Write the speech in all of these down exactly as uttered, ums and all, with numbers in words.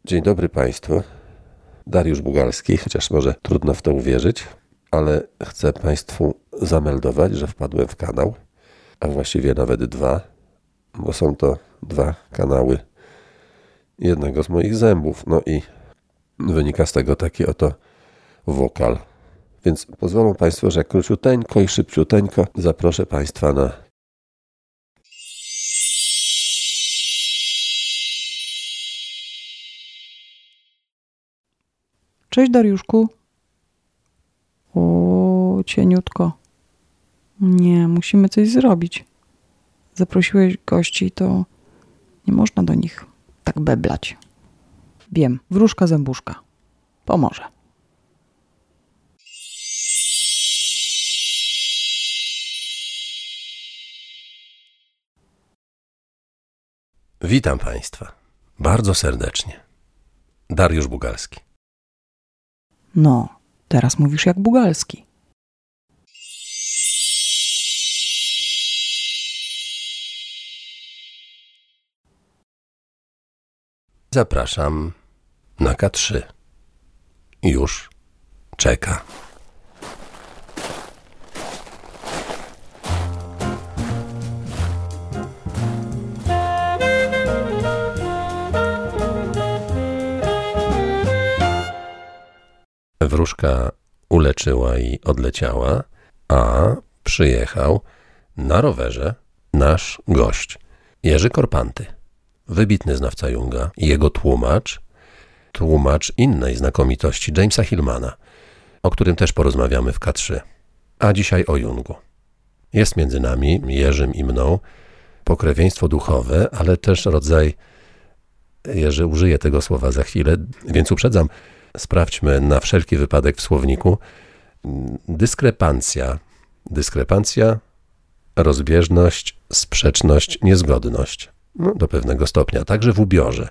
Dzień dobry Państwu. Dariusz Bugalski, chociaż może trudno w to uwierzyć, ale chcę Państwu zameldować, że wpadłem w kanał, a właściwie nawet dwa, bo są to dwa kanały jednego z moich zębów. No i wynika z tego taki oto wokal. Więc pozwolą Państwo, że króciuteńko i szybciuteńko zaproszę Państwa na Cześć Dariuszku. O, cieniutko. Nie, musimy coś zrobić. Zaprosiłeś gości, to nie można do nich tak beblać. Wiem, wróżka zębuszka. Pomoże. Witam Państwa bardzo serdecznie. Dariusz Bugalski. No, teraz mówisz jak Bugalski. Zapraszam na K trzy. Już czeka. Wróżka uleczyła i odleciała, a przyjechał na rowerze nasz gość, Jerzy Korpanty, wybitny znawca Junga i jego tłumacz, tłumacz innej znakomitości Jamesa Hillmana, o którym też porozmawiamy w K trzy, a dzisiaj o Jungu. Jest między nami, Jerzym i mną, pokrewieństwo duchowe, ale też rodzaj, Jerzy użyje tego słowa za chwilę, więc uprzedzam, sprawdźmy na wszelki wypadek w słowniku. Dyskrepancja. Dyskrepancja, rozbieżność, sprzeczność, niezgodność. No, do pewnego stopnia. Także w ubiorze.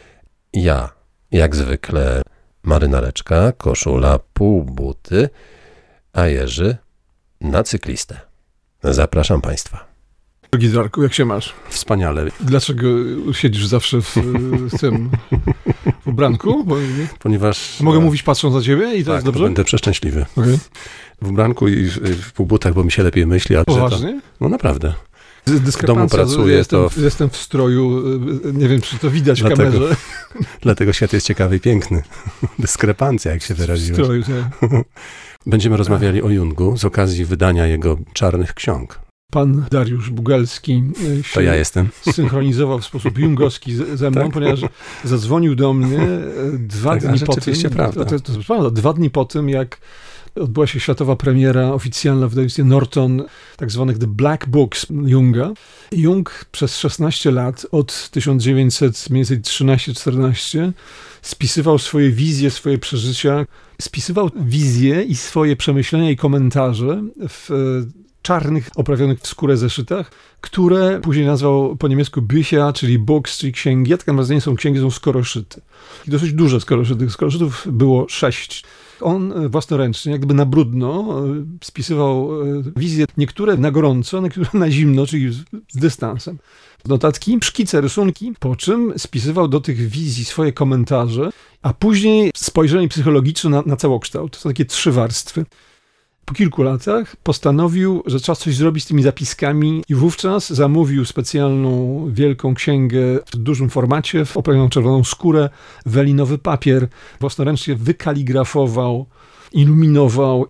Ja, jak zwykle, marynareczka, koszula, półbuty, a Jerzy na cyklistę. Zapraszam Państwa. Drogi Darku, jak się masz? Wspaniale. Dlaczego siedzisz zawsze w, w tym w ubranku? Bo, Ponieważ... Mogę mówić patrząc na ciebie i to tak, jest dobrze? To będę przeszczęśliwy. Okay. W ubranku i w, w półbutach, bo mi się lepiej myśli. A poważnie? To, no naprawdę. W domu pracuję. Ja jestem, to... jestem w stroju, nie wiem, czy to widać w dlatego, kamerze. Dlatego świat jest ciekawy i piękny. Dyskrepancja, jak się wyraziłeś. W stroju, tak. Będziemy rozmawiali o Jungu z okazji wydania jego czarnych ksiąg. Pan Dariusz Bugalski się to ja jestem. synchronizował w sposób jungowski ze mną, tak? Ponieważ zadzwonił do mnie dwa tak, dni po tym, prawda. To, to, to prawda, dwa dni po tym, jak odbyła się światowa premiera oficjalna w wydawnictwie Norton, tak zwanych The Black Books Junga. Jung przez szesnaście lat, od tysiąc dziewięćset trzynaście czternaście, spisywał swoje wizje, swoje przeżycia, spisywał wizje i swoje przemyślenia i komentarze w czarnych, oprawionych w skórę zeszytach, które później nazwał po niemiecku Bücher, czyli books, czyli księgi. Ja tak naprawdę nie są księgi, są skoroszyty. I dosyć duże skoroszyty. Skoroszytów było sześć. On własnoręcznie, jak gdyby na brudno, spisywał wizje, niektóre na gorąco, niektóre na zimno, czyli z, z dystansem. Notatki, szkice, rysunki, po czym spisywał do tych wizji swoje komentarze, a później spojrzenie psychologiczne na, na całokształt. To są takie trzy warstwy. Po kilku latach postanowił, że trzeba coś zrobić z tymi zapiskami i wówczas zamówił specjalną wielką księgę w dużym formacie, w oprawioną czerwoną skórę, welinowy papier, własnoręcznie wykaligrafował, iluminował.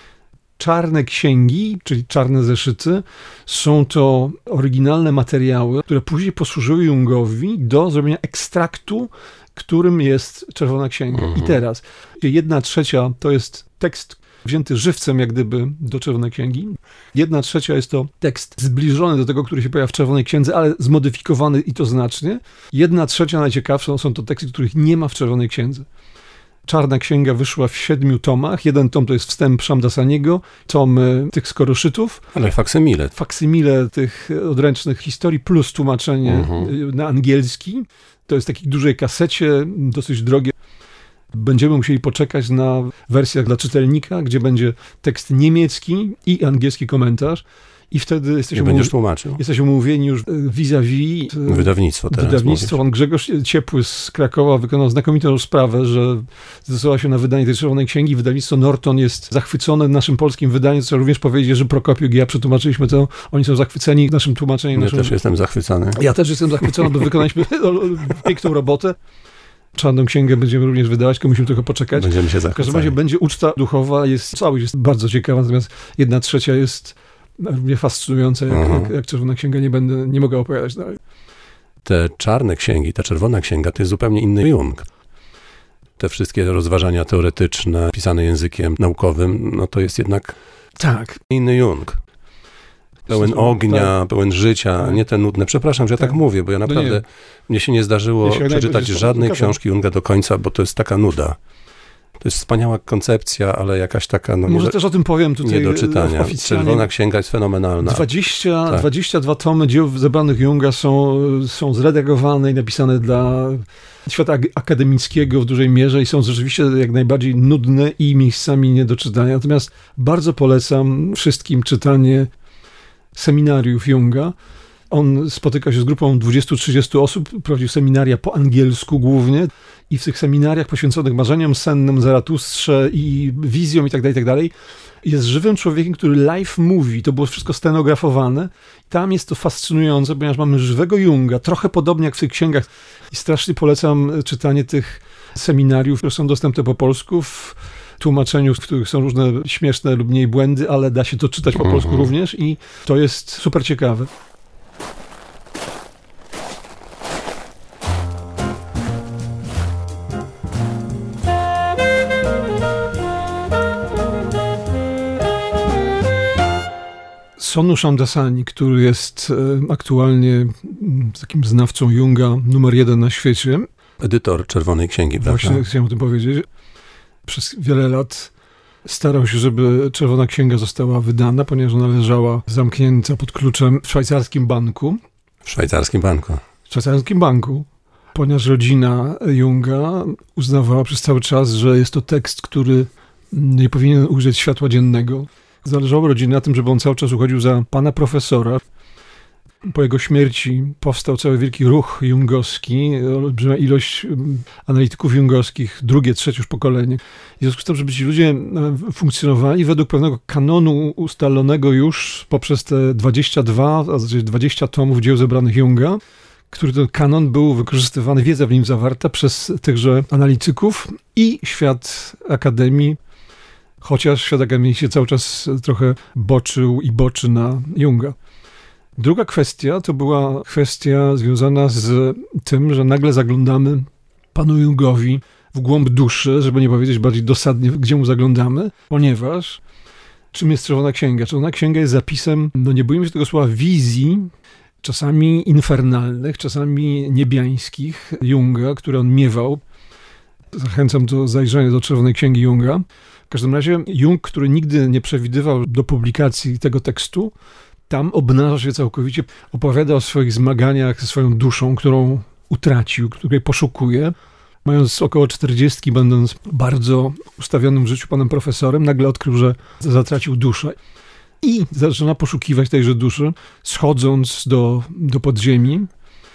Czarne księgi, czyli czarne zeszyty, są to oryginalne materiały, które później posłużyły Jungowi do zrobienia ekstraktu, którym jest czerwona księga. Mhm. I teraz jedna trzecia to jest tekst wzięty żywcem jak gdyby do Czerwonej Księgi. Jedna trzecia jest to tekst zbliżony do tego, który się pojawia w Czerwonej Księdze, ale zmodyfikowany i to znacznie. Jedna trzecia najciekawszą są to teksty, których nie ma w Czerwonej Księdze. Czarna Księga wyszła w siedmiu tomach. Jeden tom to jest wstęp Szamdasaniego, tom tych skoroszytów. Ale faksymile. Faksymile tych odręcznych historii plus tłumaczenie uh-huh. na angielski. To jest w takiej dużej kasecie, dosyć drogie. Będziemy musieli poczekać na wersjach dla czytelnika, gdzie będzie tekst niemiecki i angielski komentarz. I wtedy jesteśmy, będziesz umówi- tłumaczył. jesteśmy umówieni już vis-a-vis. Wydawnictwo teraz Wydawnictwo. Pan Grzegorz Ciepły z Krakowa wykonał znakomitą sprawę, że zdecydował się na wydanie tej Czerwonej Księgi. Wydawnictwo Norton jest zachwycone naszym polskim wydaniem. Trzeba również powiedzieć, że Prokopiuk i ja przetłumaczyliśmy to. Oni są zachwyceni naszym tłumaczeniem. Ja naszym... też jestem zachwycony. Ja też jestem zachwycony, bo wykonaliśmy piękną robotę. Czarną księgę będziemy również wydawać, tylko musimy trochę poczekać. Będziemy się W każdym zachwycali. razie będzie uczta duchowa, jest całość jest bardzo ciekawa, natomiast jedna trzecia jest równie fascynująca, jak, Mhm. jak, jak Czerwona Księga. Nie będę, nie mogę opowiadać dalej. Te czarne księgi, ta czerwona księga to jest zupełnie inny Jung. Te wszystkie rozważania teoretyczne, pisane językiem naukowym, no to jest jednak Tak. inny Jung. Pełen Tak. ognia, pełen życia, nie te nudne. Przepraszam, że ja tak, Tak. mówię, bo ja naprawdę, nie. mnie się nie zdarzyło Ja się jak przeczytać najbardziej żadnej zgadzam. książki Junga do końca, bo to jest taka nuda. To jest wspaniała koncepcja, ale jakaś taka, no nie, Może do, też o tym powiem tutaj nie do czytania. oficjalnie. Czerwona księga jest fenomenalna. dwadzieścia, Tak. dwadzieścia dwa tomy dzieł zebranych Junga są, są zredagowane i napisane dla świata ak- akademickiego w dużej mierze i są rzeczywiście jak najbardziej nudne i miejscami nie do czytania. Natomiast bardzo polecam wszystkim czytanie seminariów Junga. On spotyka się z grupą dwudziestu trzydziestu osób, prowadził seminaria po angielsku głównie i w tych seminariach poświęconych marzeniom sennym, Zaratustrze i wizjom i tak dalej, i tak dalej, jest żywym człowiekiem, który live mówi. To było wszystko stenografowane. Tam jest to fascynujące, ponieważ mamy żywego Junga, trochę podobnie jak w tych księgach. I strasznie polecam czytanie tych seminariów, które są dostępne po polsku w tłumaczeniu, w których są różne śmieszne lub mniej błędy, ale da się to czytać po polsku również i to jest super ciekawe. Sonu Shamdasani, który jest e, aktualnie m, takim znawcą Junga numer jeden na świecie. Edytor Czerwonej Księgi, prawda? Właśnie chciałem o tym powiedzieć. Przez wiele lat starał się, żeby Czerwona Księga została wydana, ponieważ ona leżała zamknięta pod kluczem w szwajcarskim banku. W szwajcarskim banku. W szwajcarskim banku, ponieważ rodzina Junga uznawała przez cały czas, że jest to tekst, który nie powinien ujrzeć światła dziennego. Zależało rodzinie na tym, żeby on cały czas uchodził za pana profesora. Po jego śmierci powstał cały wielki ruch jungowski, olbrzymia ilość analityków jungowskich, drugie, trzecie już pokolenie. W związku z tym, żeby ci ludzie funkcjonowali według pewnego kanonu ustalonego już poprzez te dwadzieścia dwa, a zasadzie dwadzieścia tomów dzieł zebranych Junga, który ten kanon był wykorzystywany, wiedza w nim zawarta przez tychże analityków i świat akademii, chociaż świat akademii się cały czas trochę boczył i boczy na Junga. Druga kwestia to była kwestia związana z tym, że nagle zaglądamy panu Jungowi w głąb duszy, żeby nie powiedzieć bardziej dosadnie, gdzie mu zaglądamy, ponieważ czym jest Czerwona Księga? Czerwona Księga jest zapisem, no nie bójmy się tego słowa, wizji, czasami infernalnych, czasami niebiańskich Junga, które on miewał. Zachęcam do zajrzenia do Czerwonej Księgi Junga. W każdym razie Jung, który nigdy nie przewidywał do publikacji tego tekstu, tam obnaża się całkowicie, opowiada o swoich zmaganiach ze swoją duszą, którą utracił, której poszukuje. Mając około czterdziestki, będąc bardzo ustawionym w życiu panem profesorem, nagle odkrył, że zatracił duszę. I zaczyna poszukiwać tejże duszy, schodząc do, do podziemi.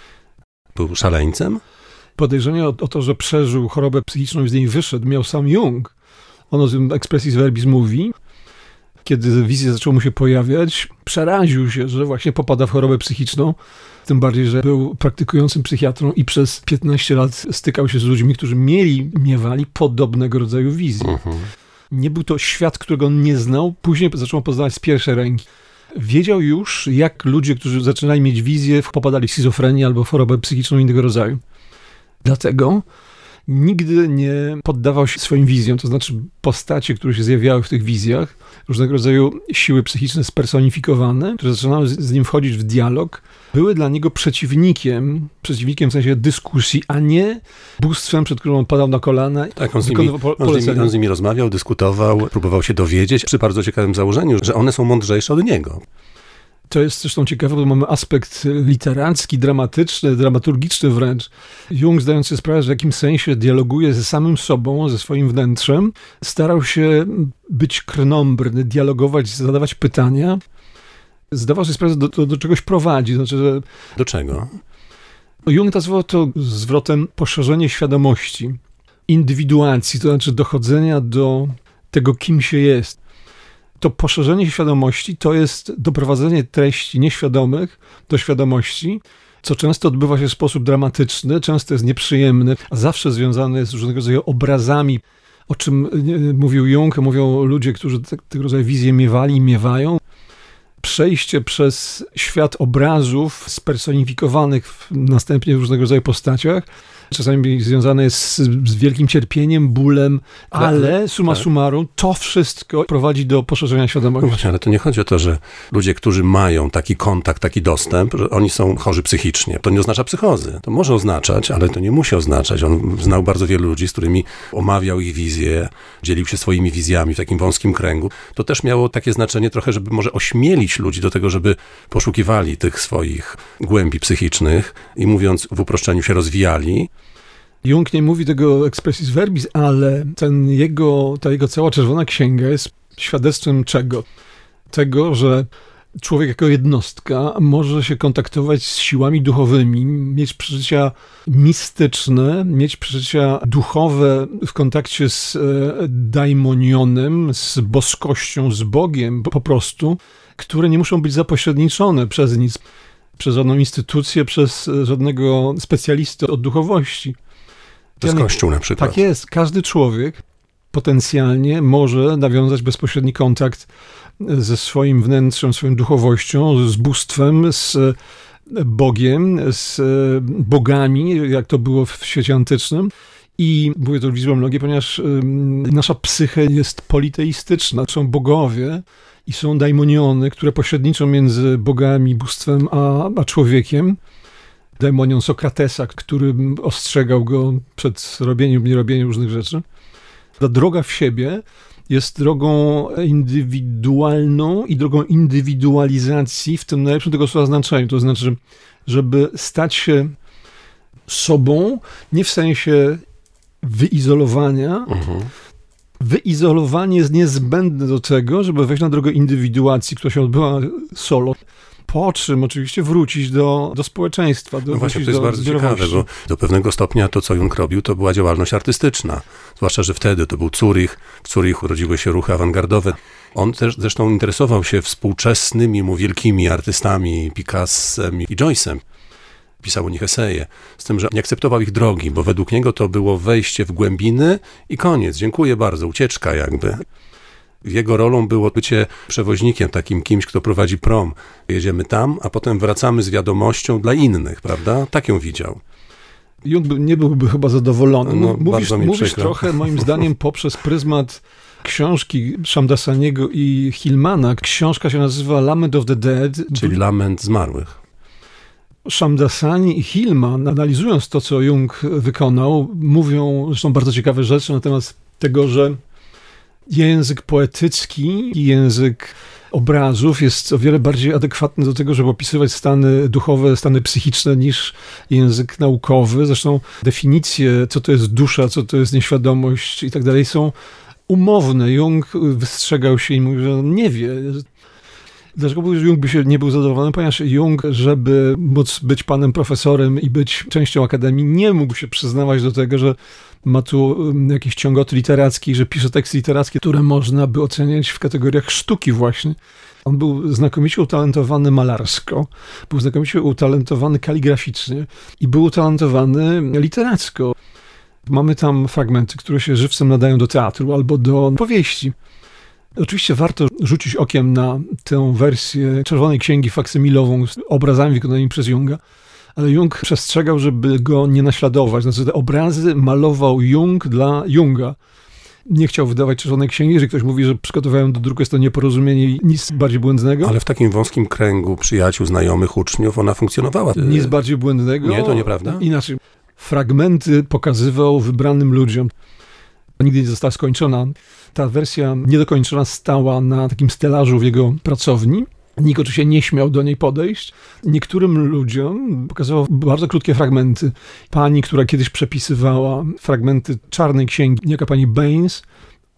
Był szaleńcem? Podejrzenie o, o to, że przeżył chorobę psychiczną i z niej wyszedł, miał sam Jung. On o tym expressis verbis mówi. Kiedy wizje zaczęły mu się pojawiać, przeraził się, że właśnie popada w chorobę psychiczną. Tym bardziej, że był praktykującym psychiatrą i przez piętnaście lat stykał się z ludźmi, którzy mieli, miewali podobnego rodzaju wizje. Uh-huh. Nie był to świat, którego on nie znał. Później zaczął poznawać z pierwszej ręki. Wiedział już, jak ludzie, którzy zaczynali mieć wizję, popadali w schizofrenię albo w chorobę psychiczną innego rodzaju. Dlatego nigdy nie poddawał się swoim wizjom, to znaczy postacie, które się zjawiały w tych wizjach, różnego rodzaju siły psychiczne spersonifikowane, które zaczynały z, z nim wchodzić w dialog, były dla niego przeciwnikiem, przeciwnikiem w sensie dyskusji, a nie bóstwem, przed którym on padał na kolana. Tak, on z, nimi, po, on, z nimi, on z nimi rozmawiał, dyskutował, próbował się dowiedzieć przy bardzo ciekawym założeniu, że one są mądrzejsze od niego. To jest zresztą ciekawe, bo mamy aspekt literacki, dramatyczny, dramaturgiczny wręcz. Jung, zdając sobie sprawę, że w jakimś sensie dialoguje ze samym sobą, ze swoim wnętrzem, starał się być krnąbrny, dialogować, zadawać pytania. zdawał sobie sprawę, że to do, do czegoś prowadzi. Znaczy, że Do czego? Jung nazywał to zwrotem poszerzenie świadomości, indywiduacji, to znaczy dochodzenia do tego, kim się jest. To poszerzenie świadomości to jest doprowadzenie treści nieświadomych do świadomości, co często odbywa się w sposób dramatyczny, często jest nieprzyjemny, a zawsze związane jest z różnego rodzaju obrazami, o czym mówił Jung, mówią ludzie, którzy te, tego rodzaju wizje miewali i miewają. Przejście przez świat obrazów spersonifikowanych następnie w różnego rodzaju postaciach, czasami związane jest z, z wielkim cierpieniem, bólem, ale summa tak. summarum to wszystko prowadzi do poszerzenia świadomości. No właśnie, ale to nie chodzi o to, że ludzie, którzy mają taki kontakt, taki dostęp, że oni są chorzy psychicznie. To nie oznacza psychozy. To może oznaczać, ale to nie musi oznaczać. On znał bardzo wielu ludzi, z którymi omawiał ich wizje, dzielił się swoimi wizjami w takim wąskim kręgu. To też miało takie znaczenie trochę, żeby może ośmielić ludzi do tego, żeby poszukiwali tych swoich głębi psychicznych i mówiąc w uproszczeniu się rozwijali. Jung nie mówi tego expressis verbis, ale ten jego, ta jego cała czerwona księga jest świadectwem czego? Tego, że człowiek jako jednostka może się kontaktować z siłami duchowymi, mieć przeżycia mistyczne, mieć przeżycia duchowe w kontakcie z e, daimonionem, z boskością, z Bogiem po prostu, które nie muszą być zapośredniczone przez nic, przez żadną instytucję, przez żadnego specjalistę od duchowości. Przez Kościół na przykład. Tak jest. Każdy człowiek potencjalnie może nawiązać bezpośredni kontakt ze swoim wnętrzem, swoją duchowością, z bóstwem, z Bogiem, z bogami, jak to było w świecie antycznym. I mówię to w liczbie mnogiej, ponieważ nasza psyche jest politeistyczna. Są bogowie i są daimoniony, które pośredniczą między bogami, bóstwem a, a człowiekiem. Daimonion Sokratesa, który ostrzegał go przed robieniem, nierobieniem różnych rzeczy. Ta droga w siebie jest drogą indywidualną i drogą indywidualizacji w tym najlepszym tego słowa znaczeniu. To znaczy, żeby stać się sobą, nie w sensie wyizolowania. Mhm. Wyizolowanie jest niezbędne do tego, żeby wejść na drogę indywiduacji, która się odbyła solo. Po czym oczywiście wrócić do, do społeczeństwa. Do, no właśnie, to jest bardzo ciekawe, bo do pewnego stopnia to, co Jung robił, to była działalność artystyczna. Zwłaszcza, że wtedy to był Zurich, w Zurichu rodziły się ruchy awangardowe. On też zresztą interesował się współczesnymi mu wielkimi artystami, Picassem i Joyce'em. Pisał o nich eseje, z tym, że nie akceptował ich drogi, bo według niego to było wejście w głębiny i koniec, dziękuję bardzo, ucieczka jakby. Jego rolą było bycie przewoźnikiem, takim kimś, kto prowadzi prom. Jedziemy tam, a potem wracamy z wiadomością dla innych, prawda? Tak ją widział. Jung nie byłby chyba zadowolony. No, mówisz mówisz trochę, moim zdaniem, poprzez pryzmat książki Shamdasaniego i Hillmana. Książka się nazywa Lament of the Dead. Czyli Lament Zmarłych. Shamdasani i Hillman, analizując to, co Jung wykonał, mówią zresztą bardzo ciekawe rzeczy na temat tego, że język poetycki i język obrazów jest o wiele bardziej adekwatny do tego, żeby opisywać stany duchowe, stany psychiczne niż język naukowy. Zresztą definicje, co to jest dusza, co to jest nieświadomość i tak dalej, są umowne. Jung wystrzegał się i mówił, że nie wie. Dlaczego mówił, że Jung by się nie był zadowolony? Ponieważ Jung, żeby móc być panem profesorem i być częścią akademii, nie mógł się przyznawać do tego, że ma tu jakiś ciągoty literacki, że pisze teksty literackie, które można by oceniać w kategoriach sztuki właśnie. On był znakomicie utalentowany malarsko, był znakomicie utalentowany kaligraficznie i był utalentowany literacko. Mamy tam fragmenty, które się żywcem nadają do teatru albo do powieści. Oczywiście warto rzucić okiem na tę wersję Czerwonej Księgi faksymilową z obrazami wykonanymi przez Junga, ale Jung przestrzegał, żeby go nie naśladować. Znaczy te obrazy malował Jung dla Junga. Nie chciał wydawać Czerwonej Księgi. Jeżeli ktoś mówi, że przygotowałem do druku, jest to nieporozumienie i nic bardziej błędnego. Ale w takim wąskim kręgu przyjaciół, znajomych, uczniów ona funkcjonowała. Nic bardziej błędnego. Nie, to nieprawda? Inaczej. Fragmenty pokazywał wybranym ludziom. Nigdy nie została skończona. Ta wersja niedokończona stała na takim stelażu w jego pracowni. Nikt oczywiście nie śmiał do niej podejść. Niektórym ludziom pokazywał bardzo krótkie fragmenty. Pani, która kiedyś przepisywała fragmenty Czarnej Księgi, jaka pani Baines,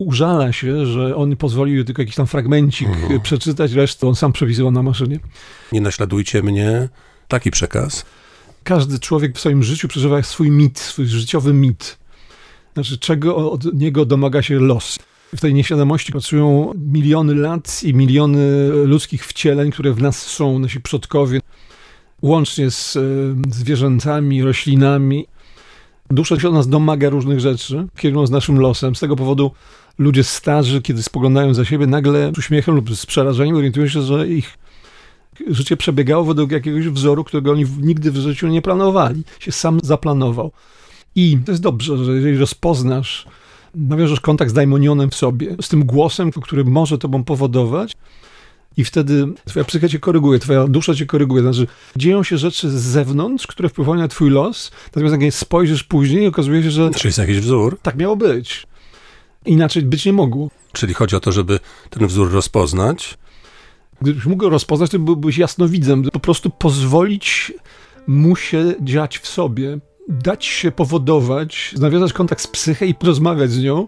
użala się, że on pozwolił tylko jakiś tam fragmencik mhm. przeczytać, resztę on sam przepisywał na maszynie. Nie naśladujcie mnie, taki przekaz. Każdy człowiek w swoim życiu przeżywa swój mit, swój życiowy mit. Znaczy, czego od niego domaga się los. W tej nieświadomości pracują miliony lat i miliony ludzkich wcieleń, które w nas są, nasi przodkowie, łącznie z zwierzętami, roślinami. Dusza się od nas domaga różnych rzeczy, kierują z naszym losem. Z tego powodu ludzie starzy, kiedy spoglądają za siebie, nagle z uśmiechem lub z przerażeniem orientują się, że ich życie przebiegało według jakiegoś wzoru, którego oni nigdy w życiu nie planowali. Się sam zaplanował. I to jest dobrze, że jeżeli rozpoznasz, nawiążesz kontakt z daimonionem w sobie, z tym głosem, który może tobą powodować, i wtedy twoja psycha cię koryguje, twoja dusza cię koryguje. Znaczy, dzieją się rzeczy z zewnątrz, które wpływają na twój los, natomiast jak nie spojrzysz później, okazuje się, że... Czy jest jakiś wzór? Tak miało być. Inaczej być nie mogło. Czyli chodzi o to, żeby ten wzór rozpoznać? Gdybyś mógł go rozpoznać, to byłbyś jasnowidzem. Po prostu pozwolić mu się dziać w sobie, dać się powodować, nawiązać kontakt z psychą i porozmawiać z nią.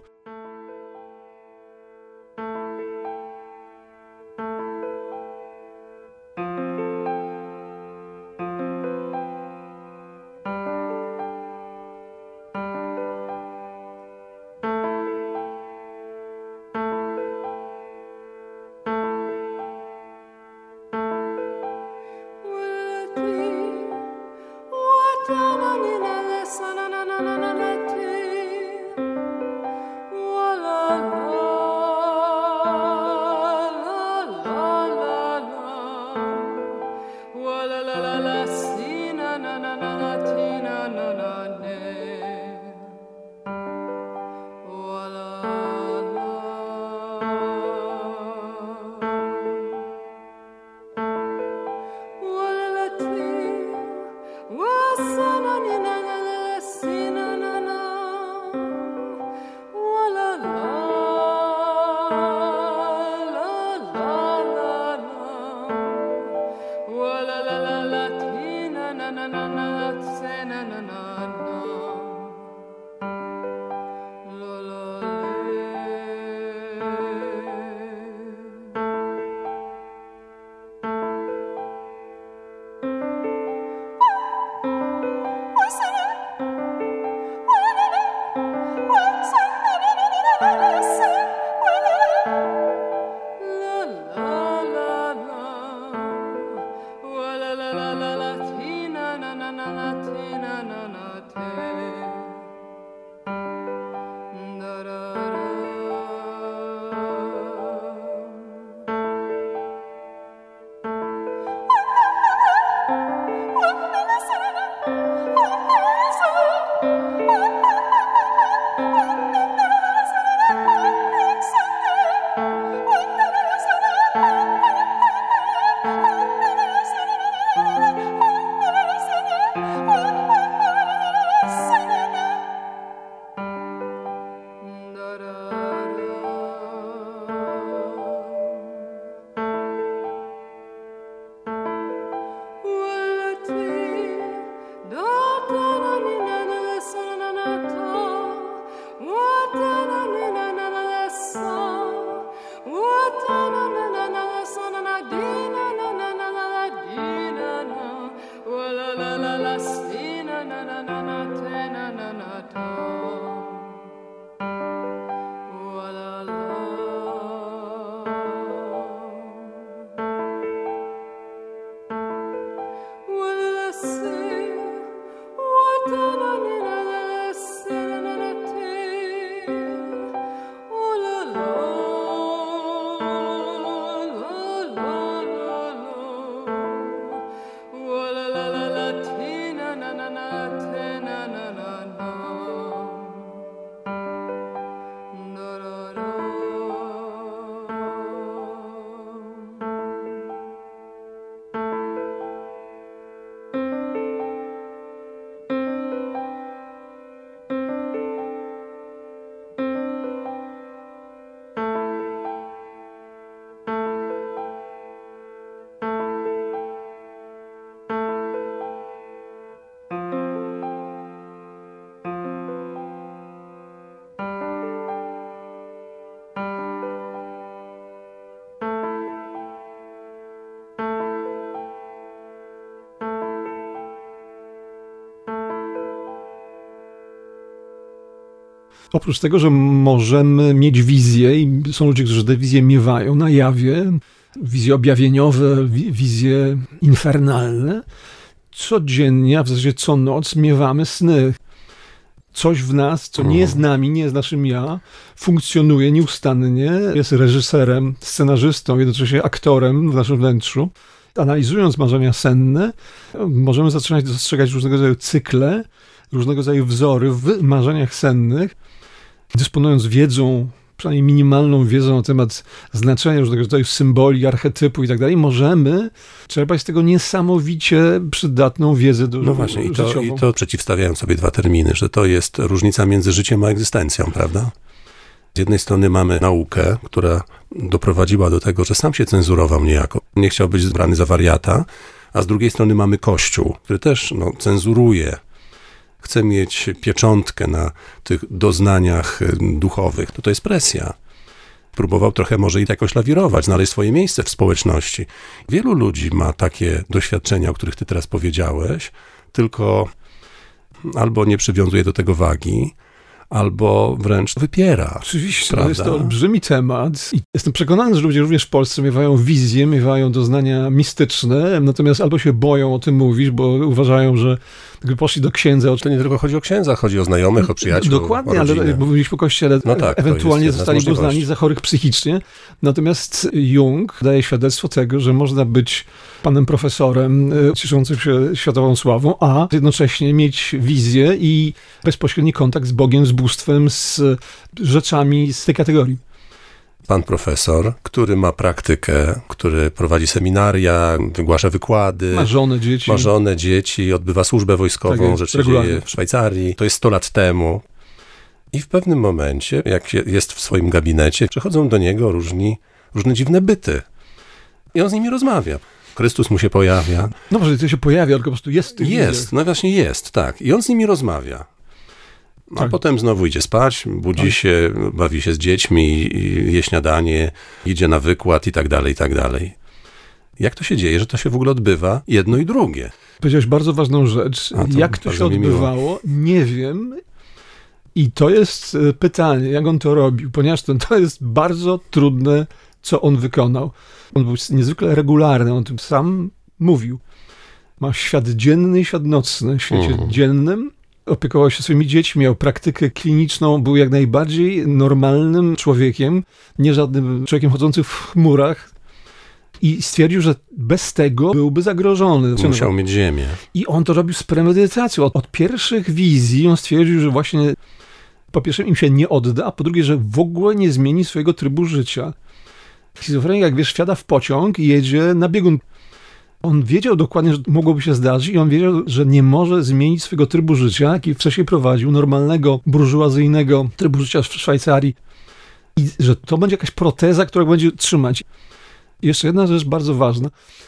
Oprócz tego, że możemy mieć wizję i są ludzie, którzy te wizje miewają na jawie, wizje objawieniowe, wi- wizje infernalne, codziennie, a w zasadzie co noc miewamy sny. Coś w nas, co nie jest nami, nie jest naszym ja, funkcjonuje nieustannie, jest reżyserem, scenarzystą, jednocześnie aktorem w naszym wnętrzu. Analizując marzenia senne, możemy zaczynać dostrzegać różnego rodzaju cykle, różnego rodzaju wzory w marzeniach sennych. Dysponując wiedzą, przynajmniej minimalną wiedzą na temat znaczenia różnego rodzaju symboli, archetypu i tak dalej, możemy czerpać z tego niesamowicie przydatną wiedzę do No właśnie, i to, życiową. i to przeciwstawiają sobie dwa terminy, że to jest różnica między życiem a egzystencją, prawda? Z jednej strony mamy naukę, która doprowadziła do tego, że sam się cenzurował niejako. Nie chciał być brany za wariata, a z drugiej strony mamy Kościół, który też no, cenzuruje. Chce mieć pieczątkę na tych doznaniach duchowych. To to jest presja. Próbował trochę może i jakoś lawirować, znaleźć swoje miejsce w społeczności. Wielu ludzi ma takie doświadczenia, o których ty teraz powiedziałeś, tylko albo nie przywiązuje do tego wagi, albo wręcz wypiera. Oczywiście, prawda? to jest to olbrzymi temat i jestem przekonany, że ludzie również w Polsce miewają wizje, miewają doznania mistyczne, natomiast albo się boją o tym mówić, bo uważają, że gdyby poszli do księdza... To nie tylko chodzi o księdza, chodzi o znajomych, o przyjaciół, Dokładnie, o ale rodzinę. jak mówiliśmy o Kościele, No tak, to ewentualnie jest jedna z zostali uznani możliwości. za chorych psychicznie. Natomiast Jung daje świadectwo tego, że można być panem profesorem y, cieszącym się światową sławą, a jednocześnie mieć wizję i bezpośredni kontakt z Bogiem, z bóstwem, z rzeczami z tej kategorii. Pan profesor, który ma praktykę, który prowadzi seminaria, wygłasza wykłady, Ma żonę, dzieci. ma żonę, dzieci, odbywa służbę wojskową, Tak jest, rzeczy regularnie. dzieje w Szwajcarii. To jest sto lat temu. I w pewnym momencie, jak się- jest w swoim gabinecie, przychodzą do niego różni, różne dziwne byty. I on z nimi rozmawia. Chrystus mu się pojawia. No może to się pojawia, tylko po prostu jest w tych Jest, wizjach. no właśnie jest, tak. I on z nimi rozmawia. A Tak. potem znowu idzie spać, budzi Tak. się, bawi się z dziećmi, i je śniadanie, idzie na wykład i tak dalej, i tak dalej. Jak to się dzieje, że to się w ogóle odbywa jedno i drugie? Powiedziałeś bardzo ważną rzecz. A, to Jak to się bardzo mi miło. odbywało, nie wiem. I to jest e, pytanie, jak on to robił, ponieważ to, to jest bardzo trudne, co on wykonał. On był niezwykle regularny, on o tym sam mówił. Ma świat dzienny i świat nocny. W świecie Mhm. dziennym opiekował się swoimi dziećmi, miał praktykę kliniczną, był jak najbardziej normalnym człowiekiem, nie żadnym człowiekiem chodzącym w chmurach. I stwierdził, że bez tego byłby zagrożony. Znaczy, Musiał mieć ziemię. I on to robił z premedytacją. Od, od pierwszych wizji on stwierdził, że właśnie po pierwsze im się nie odda, a po drugie, że w ogóle nie zmieni swojego trybu życia. Schizofrenik, jak wiesz, wsiada w pociąg i jedzie na biegun. On wiedział dokładnie, że mogłoby się zdarzyć i on wiedział, że nie może zmienić swojego trybu życia, jaki wcześniej prowadził, normalnego, burżuazyjnego trybu życia w Szwajcarii. I że to będzie jakaś proteza, która go będzie trzymać. I jeszcze jedna rzecz bardzo ważna.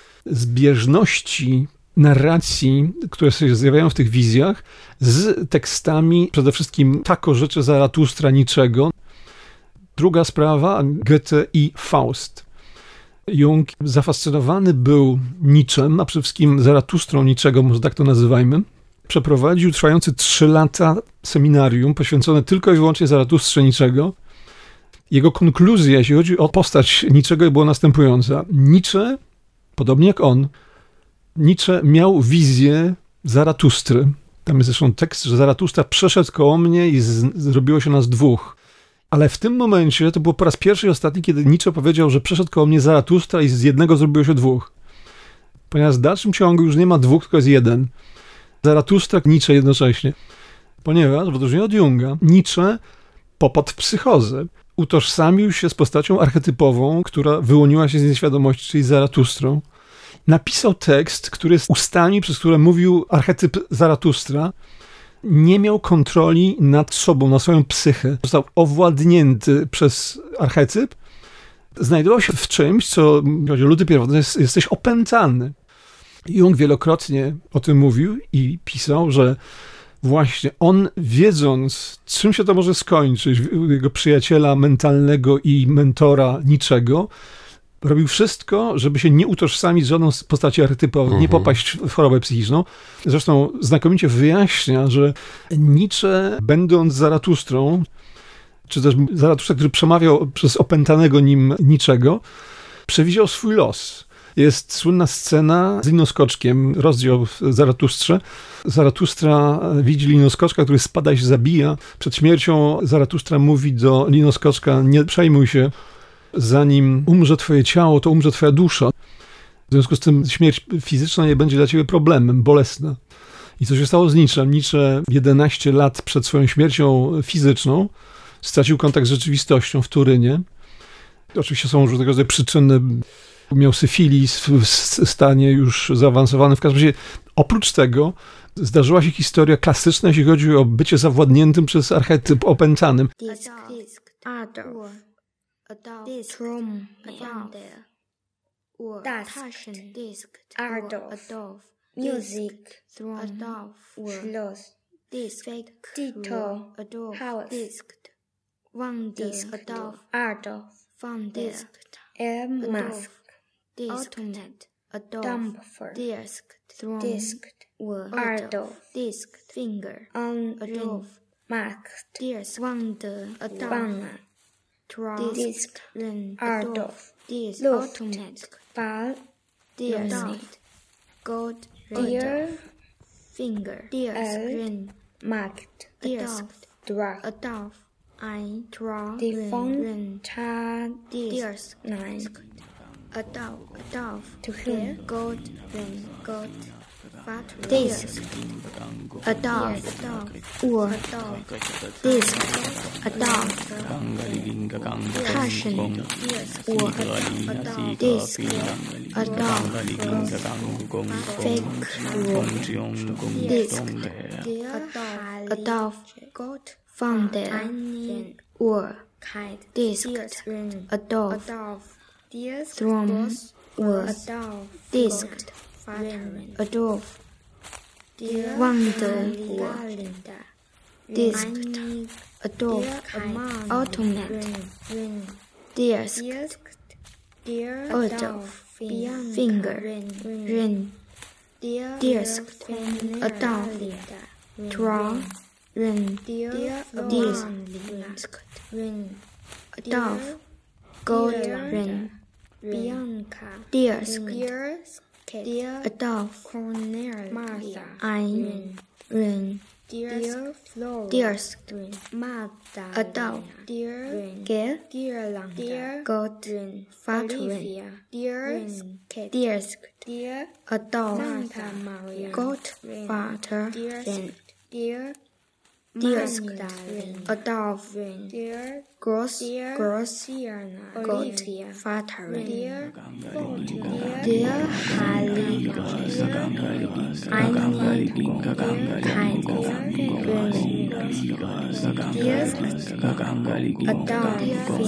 Zbieżności narracji, które się zjawiają w tych wizjach, z tekstami przede wszystkim Tako rzeczy Zaratustra Niczego. Druga sprawa, Goethe i Faust. Jung zafascynowany był Niczem, a przede wszystkim Zaratustrą Niczego, może tak to nazywajmy. Przeprowadził trwający trzy lata seminarium poświęcone tylko i wyłącznie Zaratustrze Niczego. Jego konkluzja, jeśli chodzi o postać Niczego, była następująca. Nietzsche, podobnie jak on, Nietzsche miał wizję Zaratustry. Tam jest zresztą tekst, że Zaratustra przeszedł koło mnie i z- zrobiło się nas dwóch. Ale w tym momencie to było po raz pierwszy i ostatni, kiedy Nietzsche powiedział, że przeszedł koło mnie Zaratustra i z jednego zrobiło się dwóch. Ponieważ w dalszym ciągu już nie ma dwóch, tylko jest jeden. Zaratustra, Nietzsche jednocześnie. Ponieważ, w odróżnieniu od Junga, Nietzsche popadł w psychozę. Utożsamił się z postacią archetypową, która wyłoniła się z nieświadomości, czyli Zaratustrą. Napisał tekst, który jest ustami, przez które mówił archetyp Zaratustra. Nie miał kontroli nad sobą, nad swoją psychę. Został owładnięty przez archetyp. Znajdował się w czymś, co, chodzi o ludy pierwotne, jest, jesteś opętany. Jung wielokrotnie o tym mówił i pisał, że właśnie on, wiedząc, czym się to może skończyć, jego przyjaciela mentalnego i mentora Niczego, robił wszystko, żeby się nie utożsamić z żadną z postaci archetypową, Mhm. nie popaść w chorobę psychiczną. Zresztą znakomicie wyjaśnia, że Nietzsche, będąc Zaratustrą, czy też Zaratustra, który przemawiał przez opętanego nim niczego, przewidział swój los. Jest słynna scena z linoskoczkiem, rozdział w Zaratustrze. Zaratustra widzi linoskoczka, który spada i się zabija. Przed śmiercią Zaratustra mówi do linoskoczka: nie przejmuj się, zanim umrze twoje ciało, to umrze twoja dusza. W związku z tym śmierć fizyczna nie będzie dla ciebie problemem, bolesna. I co się stało z Nietzschem? Nietzsche jedenaście lat przed swoją śmiercią fizyczną stracił kontakt z rzeczywistością w Turynie. Oczywiście są różnego rodzaju przyczyny. Miał syfilis w stanie już zaawansowanym. W każdym razie oprócz tego zdarzyła się historia klasyczna, jeśli chodzi o bycie zawładniętym przez archetyp opętanym. Music, Schloss, Tito, Haus, Wonder, Adolf, Founder, Mask, Ultimate, Dampfer, Disc, Disc, Adolf, Disc, Finger, On, Adolf, Mask, Disc, Wonder, Banner, Disc, Adolf, Disc, Ultimate, Ball, Disc, God, Dear, Finger, Disc, Ring, Marked, Disc, Drag, Adolf, I, Draw, Default, Child, Disc, Nine, Adolf, Adolf, to hear, God, Ring, God, Fat, Disc, Adolf, Adolf, Ur, Disc, Adolf, Passion, Ur, Disc, Adolf, Fake, Disc, Adolf, God, Founder, Ur, Disc, Adolf, Throne, Ur, Disc, Adolf, Wonder, Disc, Adolf, Ultimate, Disc, Adolf, Finger, Ring, Disc, Adolf, Draw, Ring, Disc, Adolf, Gold, Ring, Bianca, Disc, Adolf, Cornelia, Martha, Ein, Ring, Dear Flora, Disc, Magda, Adolf, Dear Ge, Dear Lang, Dear Godwin, Fatwin, Dear Disc, Dear Adolf, Santa Maria, Godfather, Dear Disc, Adolf, Dear Gross, Gross, Godfather, Dear Dear Harley, Einmal, Kein, Dear Adolf,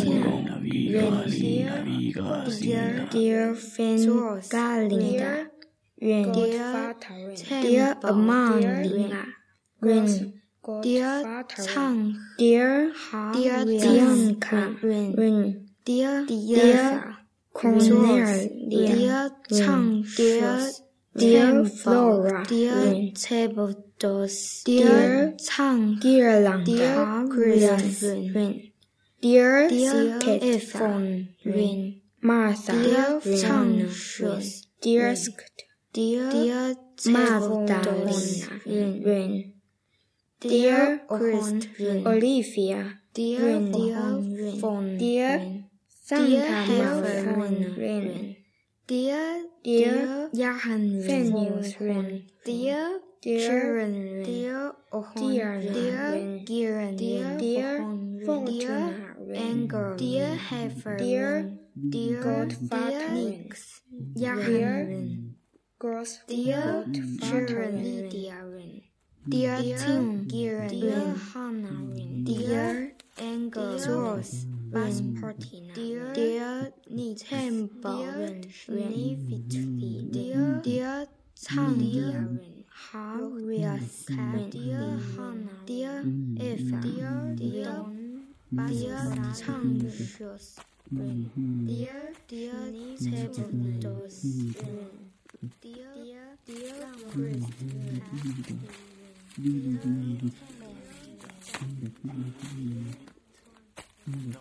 Dear Dear Finn, Galinda, Dear Dear Amalia, Ring, Dear Chang, Dear Dear Bianca, Ring, Dear Dear Cornelia, Dear Chang, Dear Dear Flora, Dear Tebodos, Dear Chang, Dear Lang, Dear Chris, Ring, Dear Kephon, Ring, Martha, Dear Chang, Dear Dear Magdalena, Ring, Dear Christ, Olivia, Dear Von, Dear Santa Maria, Dear Dear Johann Venus, Dear Sharon, Dear Dear Dear Giran, Dear Fortuna, Anger, Dear Heifer, Dear Dear Godfather, Nix, Johann, Gross, Dear Sharon, Lydia, Dear Tim, Dear Hannah, Dear Anger, Source, Passportina, Dear Temple, Nifitfi, Dear Dear Chang, Harrias, Dear Hannah, Dear Eva, Dear Dear Dear Chang, Dear Dear Tebudos, Dear Dear Christ. Thank you.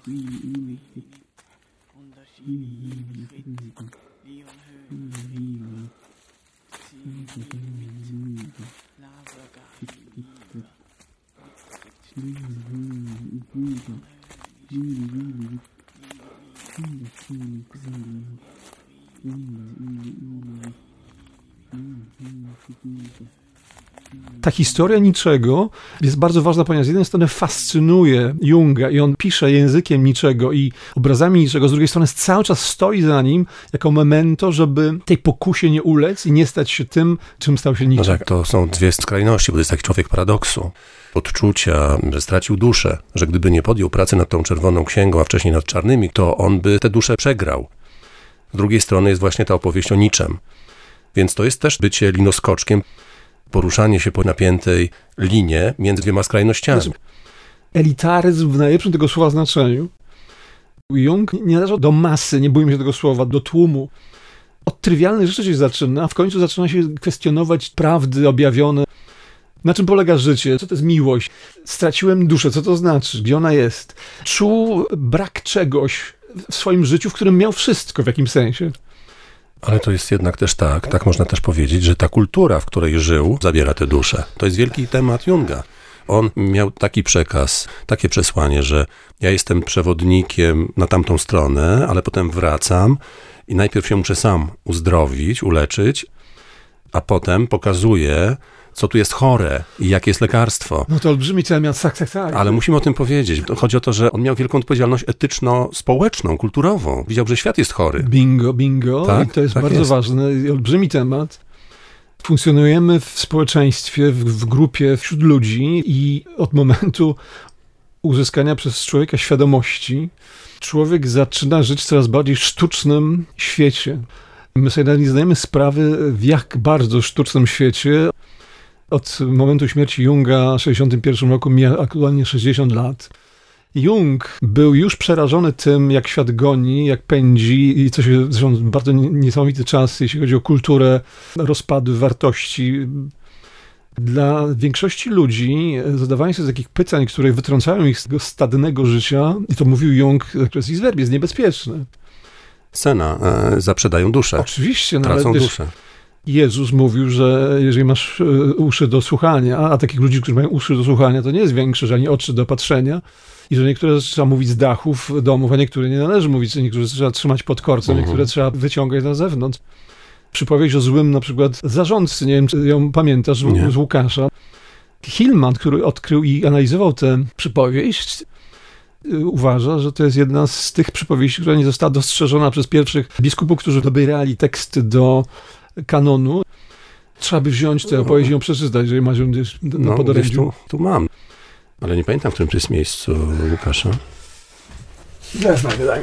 Ta historia niczego jest bardzo ważna, ponieważ z jednej strony fascynuje Junga i on pisze językiem niczego i obrazami niczego, z drugiej strony cały czas stoi za nim jako memento, żeby tej pokusie nie ulec i nie stać się tym, czym stał się niczym. No tak, to są dwie skrajności, bo to jest taki człowiek paradoksu. Odczucia, że stracił duszę, że gdyby nie podjął pracy nad tą czerwoną księgą, a wcześniej nad czarnymi, to on by tę duszę przegrał. Z drugiej strony jest właśnie ta opowieść o niczym. Więc to jest też bycie linoskoczkiem, poruszanie się po napiętej linie między dwiema skrajnościami. Elitaryzm w najlepszym tego słowa znaczeniu. Jung nie należał do masy, nie bójmy się tego słowa, do tłumu. Od trywialnych rzeczy się zaczyna, a w końcu zaczyna się kwestionować prawdy objawione. Na czym polega życie? Co to jest miłość? Straciłem duszę, co to znaczy? Gdzie ona jest? Czuł brak czegoś w swoim życiu, w którym miał wszystko w jakimś sensie. Ale to jest jednak też tak, tak można też powiedzieć, że ta kultura, w której żył, zabiera tę duszę. To jest wielki temat Junga. On miał taki przekaz, takie przesłanie, że ja jestem przewodnikiem na tamtą stronę, ale potem wracam i najpierw się muszę sam uzdrowić, uleczyć, a potem pokazuję, co tu jest chore i jakie jest lekarstwo. No to olbrzymi temat, tak, tak, tak. Ale musimy o tym powiedzieć. Chodzi o to, że on miał wielką odpowiedzialność etyczno-społeczną, kulturową. Widział, że świat jest chory. Bingo, bingo. Tak, I to jest tak bardzo jest. ważny, olbrzymi temat. Funkcjonujemy w społeczeństwie, w, w grupie, wśród ludzi i od momentu uzyskania przez człowieka świadomości człowiek zaczyna żyć w coraz bardziej sztucznym świecie. My sobie nawet nie zdajemy sprawy, w jak bardzo sztucznym świecie. Od momentu śmierci Junga w sześćdziesiątym pierwszym roku mija aktualnie sześćdziesiąt lat. Jung był już przerażony tym, jak świat goni, jak pędzi i co się, zresztą bardzo niesamowity czas, jeśli chodzi o kulturę, rozpady wartości. Dla większości ludzi zadawanie sobie takich pytań, które wytrącają ich z tego stadnego życia, i to mówił Jung przez ich werb, jest niebezpieczne. Cena, e, zaprzedają duszę. Oczywiście, no, Tracą ale wiesz, duszę. Jezus mówił, że jeżeli masz uszy do słuchania, a takich ludzi, którzy mają uszy do słuchania, to nie jest większe, że ani oczy do patrzenia, i że niektóre trzeba mówić z dachów domów, a niektóre nie należy mówić, niektóre trzeba trzymać pod korcem, Mhm. niektóre trzeba wyciągać na zewnątrz. Przypowieść o złym na przykład zarządcy, nie wiem, czy ją pamiętasz, Nie. z Łukasza. Hillman, który odkrył i analizował tę przypowieść, uważa, że to jest jedna z tych przypowieści, która nie została dostrzeżona przez pierwszych biskupów, którzy dobierali teksty do kanonu. Trzeba by wziąć tę opowieść i ją przeczytać, jeżeli masz ją gdzieś na No, gdzieś podorędziu. tu, tu mam. Ale nie pamiętam, w którym to jest miejscu Łukasza. Ja znajdę, daj.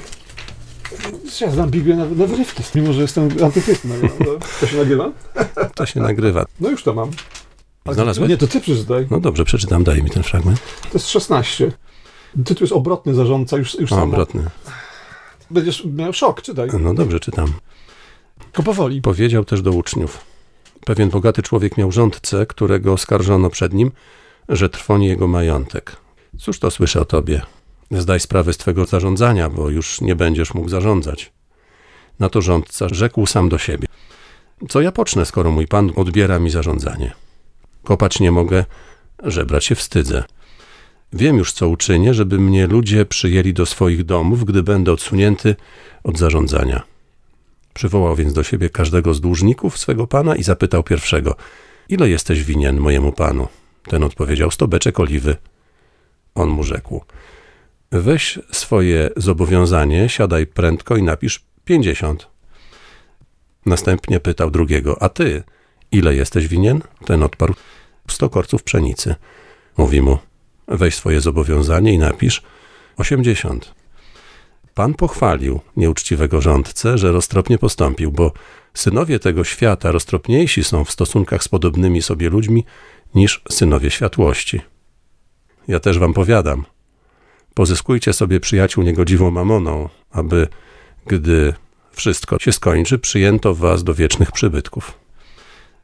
Ja znam Biblię na, na wyrywki, mimo że jestem antychrystyjem. To się nagrywa? To się nagrywa. No już to mam. Ale Znalazłeś? Nie, to ty przeczytaj. No dobrze, przeczytam, daj mi ten fragment. To jest szesnaście. Tytuł jest Obrotny zarządca, już, już O, samo. obrotny. Będziesz miał szok, czytaj. No dobrze, czytam. Tylko powoli. Powiedział też do uczniów. Pewien bogaty człowiek miał rządcę, którego oskarżono przed nim, że trwoni jego majątek. Cóż to słyszę o tobie? Zdaj sprawę z twego zarządzania, bo już nie będziesz mógł zarządzać. Na to rządca rzekł sam do siebie. Co ja pocznę, skoro mój pan odbiera mi zarządzanie? Kopać nie mogę, żebrać się wstydzę. Wiem już, co uczynię, żeby mnie ludzie przyjęli do swoich domów, gdy będę odsunięty od zarządzania. Przywołał więc do siebie każdego z dłużników swego pana i zapytał pierwszego, ile jesteś winien mojemu panu? Ten odpowiedział, sto beczek oliwy. On mu rzekł, weź swoje zobowiązanie, siadaj prędko i napisz pięćdziesiąt. Następnie pytał drugiego, a ty, ile jesteś winien? Ten odparł, sto korców pszenicy. Mówi mu, weź swoje zobowiązanie i napisz osiemdziesiąt. Pan pochwalił nieuczciwego rządcę, że roztropnie postąpił, bo synowie tego świata roztropniejsi są w stosunkach z podobnymi sobie ludźmi niż synowie światłości. Ja też wam powiadam, pozyskujcie sobie przyjaciół niegodziwą mamoną, aby, gdy wszystko się skończy, przyjęto was do wiecznych przybytków.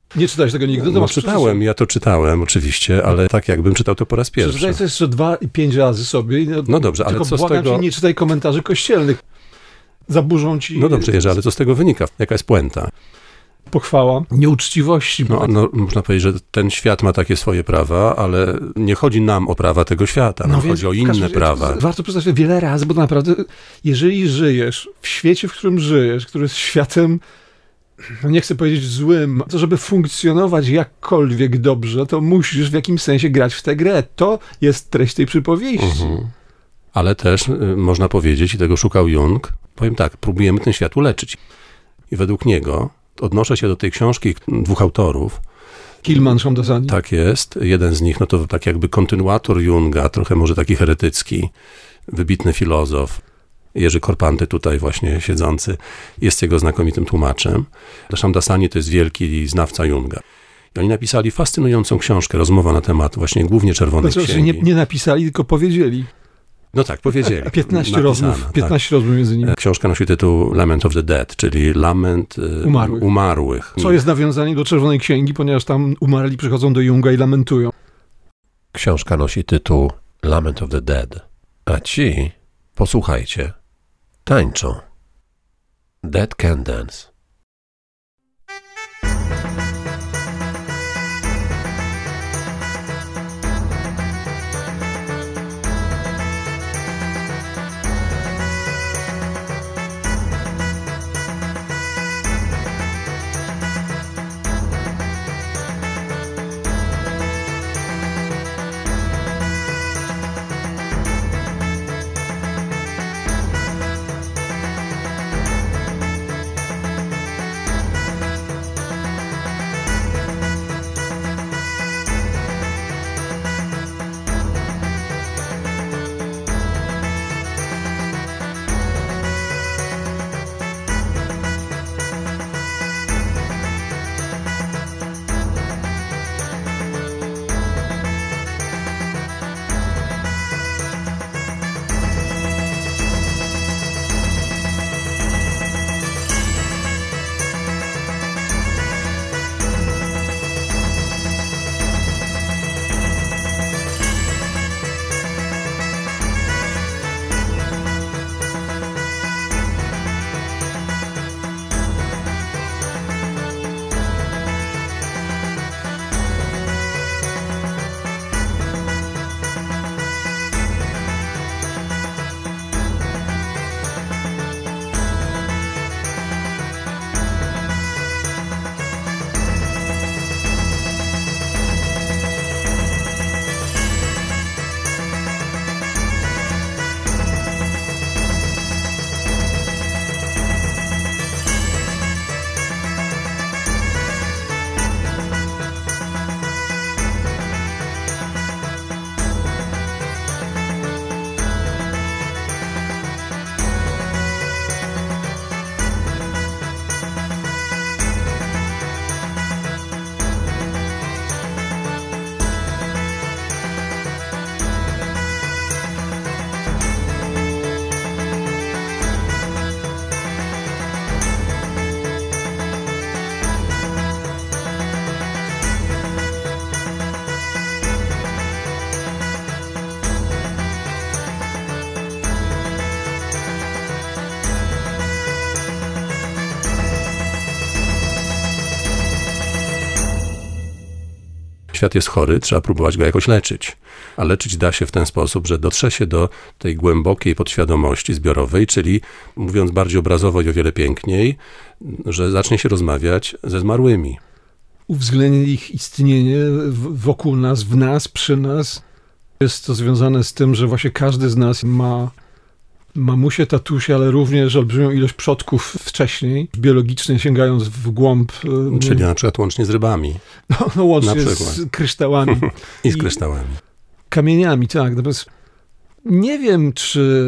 Nie czytałeś tego nigdy? To No masz czytałem, ja to czytałem oczywiście, ale tak jakbym czytał to po raz pierwszy. Przeczytaj to jeszcze dwa i pięć razy sobie. No, no dobrze, ale tylko co z błagam tego... cię, nie czytaj komentarzy kościelnych. Zaburzą ci... No dobrze, Jerzy, ale co z tego wynika? Jaka jest puenta? Pochwała nieuczciwości. No, no, można powiedzieć, że ten świat ma takie swoje prawa, ale nie chodzi nam o prawa tego świata, nam no chodzi o inne razie, prawa. Warto przyznać to wiele razy, bo naprawdę, jeżeli żyjesz w świecie, w którym żyjesz, który jest światem, no nie chcę powiedzieć złym, to żeby funkcjonować jakkolwiek dobrze, to musisz w jakimś sensie grać w tę grę. To jest treść tej przypowieści. Mhm. Ale też y, można powiedzieć, i tego szukał Jung, powiem tak, próbujemy ten świat uleczyć. I według niego, odnoszę się do tej książki dwóch autorów. Kilman, Shamdasani. Tak jest. Jeden z nich, no to tak jakby kontynuator Junga, trochę może taki heretycki, wybitny filozof, Jerzy Korpanty, tutaj właśnie siedzący, jest jego znakomitym tłumaczem. Shamdasani to jest wielki znawca Junga. I oni napisali fascynującą książkę, rozmowa na temat właśnie głównie Czerwonej Znaczy, Księgi. nie, nie napisali, tylko powiedzieli. No tak, powiedzieli. piętnaście Napisano, rozmów, piętnaście rozmów między nimi. Książka nosi tytuł Lament of the Dead, czyli lament y, Umarłych. umarłych. Co jest nawiązaniem do Czerwonej Księgi, ponieważ tam umarli przychodzą do Junga i lamentują. Książka nosi tytuł Lament of the Dead, a ci, posłuchajcie, tańczą. Dead can dance. Świat jest chory, trzeba próbować go jakoś leczyć. A leczyć da się w ten sposób, że dotrze się do tej głębokiej podświadomości zbiorowej, czyli mówiąc bardziej obrazowo i o wiele piękniej, że zacznie się rozmawiać ze zmarłymi. Uwzględnienie ich istnienie wokół nas, w nas, przy nas. Jest to związane z tym, że właśnie każdy z nas ma mamusie, tatusie, ale również olbrzymią ilość przodków wcześniej, biologicznie sięgając w głąb. Czyli na przykład łącznie z rybami. No, no łącznie z kryształami. I z kryształami. Kamieniami, tak. Natomiast nie wiem, czy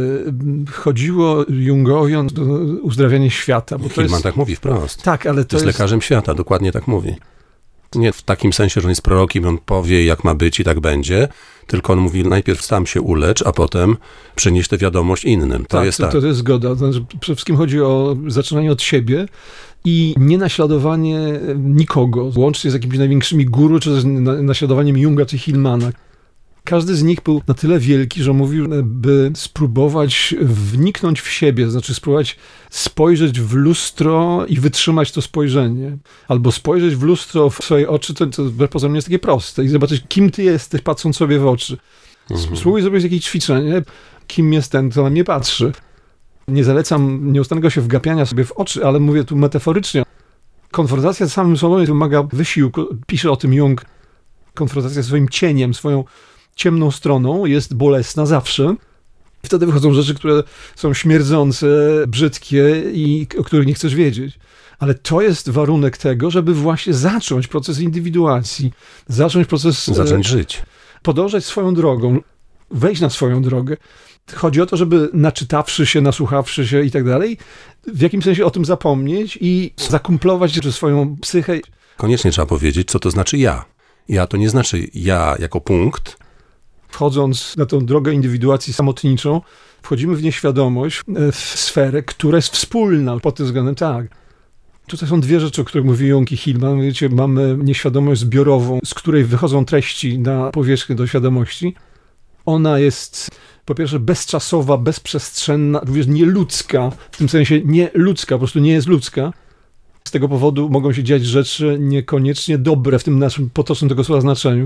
chodziło Jungowi o uzdrawianie świata. Bo to Hillman jest... tak mówi wprost. Tak, ale to jest, jest lekarzem świata, dokładnie tak mówi. Nie w takim sensie, że on jest prorokiem, on powie, jak ma być i tak będzie, tylko on mówi, najpierw sam się ulecz, a potem przynieś tę wiadomość innym. To tak, jest to, tak. To jest zgoda. Znaczy, przede wszystkim chodzi o zaczynanie od siebie i nie naśladowanie nikogo, łącznie z jakimiś największymi guru, czy też naśladowaniem Junga czy Hillmana. Każdy z nich był na tyle wielki, że mówił, by spróbować wniknąć w siebie, znaczy spróbować spojrzeć w lustro i wytrzymać to spojrzenie. Albo spojrzeć w lustro w swoje oczy, to, to poza mnie jest takie proste. I zobaczyć, kim ty jesteś, patrząc sobie w oczy. Mhm. Spróbuj zrobić jakieś ćwiczenie, kim jest ten, kto na mnie patrzy. Nie zalecam nieustannego się wgapiania sobie w oczy, ale mówię tu metaforycznie. Konfrontacja z samym sobą wymaga wysiłku. Pisze o tym Jung. Konfrontacja z swoim cieniem, swoją ciemną stroną jest bolesna zawsze. Wtedy wychodzą rzeczy, które są śmierdzące, brzydkie i o których nie chcesz wiedzieć. Ale to jest warunek tego, żeby właśnie zacząć proces indywiduacji, zacząć proces... Zacząć żyć. Podążać swoją drogą, wejść na swoją drogę. Chodzi o to, żeby naczytawszy się, nasłuchawszy się i tak dalej, w jakimś sensie o tym zapomnieć i zakumplować swoją psychę. Koniecznie trzeba powiedzieć, co to znaczy ja. Ja to nie znaczy ja jako punkt. Wchodząc na tą drogę indywiduacji samotniczą, wchodzimy w nieświadomość, w sferę, która jest wspólna pod tym względem. Tak. Tutaj są dwie rzeczy, o których mówi Jung i Hillman. Wiecie, mamy nieświadomość zbiorową, z której wychodzą treści na powierzchnię do świadomości. Ona jest po pierwsze bezczasowa, bezprzestrzenna, również nieludzka, w tym sensie nie ludzka, po prostu nie jest ludzka. Z tego powodu mogą się dziać rzeczy niekoniecznie dobre w tym naszym potocznym tego słowa znaczeniu.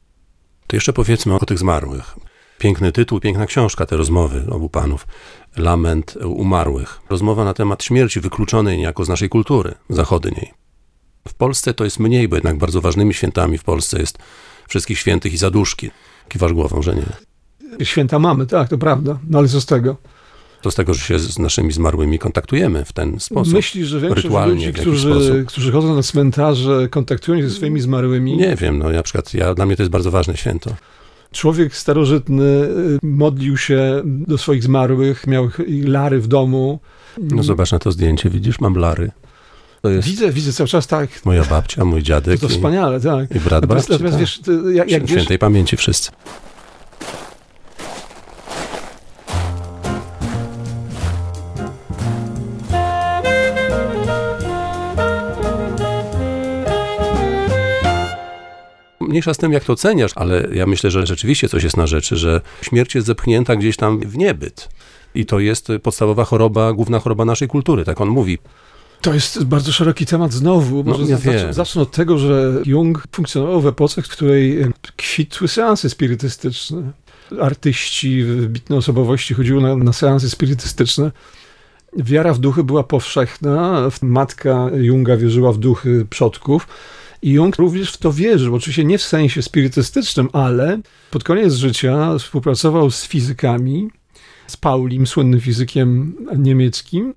To jeszcze powiedzmy o tych zmarłych. Piękny tytuł, piękna książka, te rozmowy obu panów. Lament umarłych. Rozmowa na temat śmierci wykluczonej niejako z naszej kultury zachodniej. W Polsce to jest mniej, bo jednak bardzo ważnymi świętami w Polsce jest Wszystkich Świętych i Zaduszki. Kiwasz głową, że nie. Święta mamy, tak, to prawda. No ale co z tego? To z tego, że się z naszymi zmarłymi kontaktujemy w ten sposób. Myślisz, że większość ludzi, którzy, którzy chodzą na cmentarze, kontaktują się ze swoimi zmarłymi? Nie wiem, no na przykład ja, dla mnie to jest bardzo ważne święto. Człowiek starożytny modlił się do swoich zmarłych, miał lary w domu. No zobacz na to zdjęcie, widzisz, mam lary. To jest widzę, widzę cały czas, tak. Moja babcia, mój dziadek. To, to i, wspaniale, tak. I brat babci. Natomiast tak. wiesz, ty, jak, jak Świętej wiesz, pamięci wszyscy. Mniejsza z tym, jak to oceniasz, ale ja myślę, że rzeczywiście coś jest na rzeczy, że śmierć jest zepchnięta gdzieś tam w niebyt. I to jest podstawowa choroba, główna choroba naszej kultury, tak on mówi. To jest bardzo szeroki temat znowu. Może no, ja zacznę, zacznę od tego, że Jung funkcjonował w epoce, w której kwitły seanse spirytystyczne. Artyści, wybitne osobowości chodziły na, na seanse spirytystyczne. Wiara w duchy była powszechna. Matka Junga wierzyła w duchy przodków. I Jung również w to wierzył, oczywiście nie w sensie spirytystycznym, ale pod koniec życia współpracował z fizykami, z Paulim, słynnym fizykiem niemieckim.